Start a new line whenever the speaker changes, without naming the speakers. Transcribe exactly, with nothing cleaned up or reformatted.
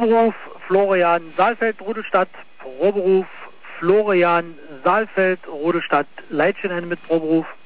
Anruf Florian Saalfeld, Rudolstadt, Proberuf Florian Saalfeld, Rudolstadt, Leitchen mit Proberuf.